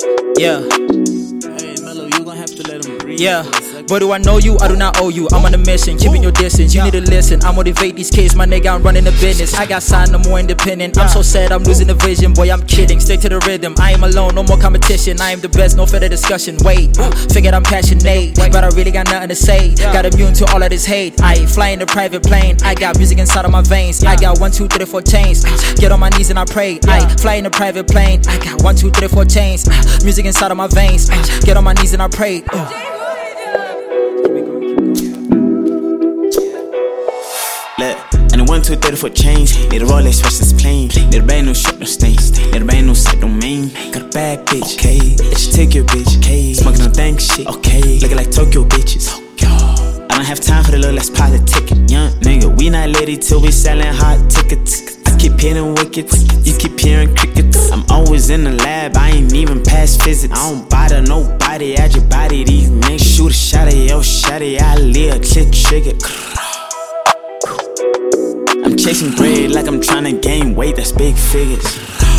Yeah. Hey, Mellow, you gon' have to let him breathe. Yeah, but do I know you? I do not owe you. I'm on a mission, keeping your distance. You need to listen. I motivate these kids, my nigga. I'm running the business. I got signed, I'm more independent. I'm so sad, I'm losing the vision. Boy, I'm kidding. Stay to the rhythm. I am alone, no more competition. I am the best, no further discussion. Wait, figured I'm passionate, but I really got nothing to say. Got immune to all of this hate. I fly in a private plane. I got music inside of my veins. I got 1, 2, 3, 4 chains. Get on my knees and I pray. I fly in a private plane. I got 1, 2, 3, 4 chains. Music inside of my veins. Get on my knees and I pray. And the 1, 2, 3, 4 chains. Need a Rolex, watch this plane. Need a brand new shirt, no stains. Need a brand new set, no main. Got a bad bitch, okay. Let you take your bitch, okay. Smoking on dank shit, okay. Looking like Tokyo bitches. I don't have time for the little less politic. Young nigga, we not ready till we selling hot tickets. I keep hitting wickets, you keep hearing crickets. I'm always in the lab, I ain't even past physics. I don't bother nobody, I just body these niggas. Shoot a shot at your shotty, I live, click trigger. I'm chasing bread like I'm tryna gain weight, that's big figures.